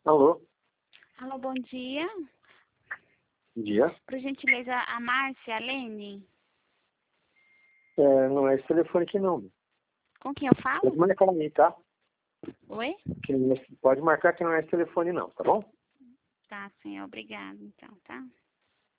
Alô? Alô, bom dia. Bom dia. Por gentileza, a Márcia Lene. Não é esse telefone aqui não. Com quem eu Pode falo? marcar aí, tá? Oi? Pode marcar que não é esse telefone não, tá bom? Tá, sim, obrigada, então, tá?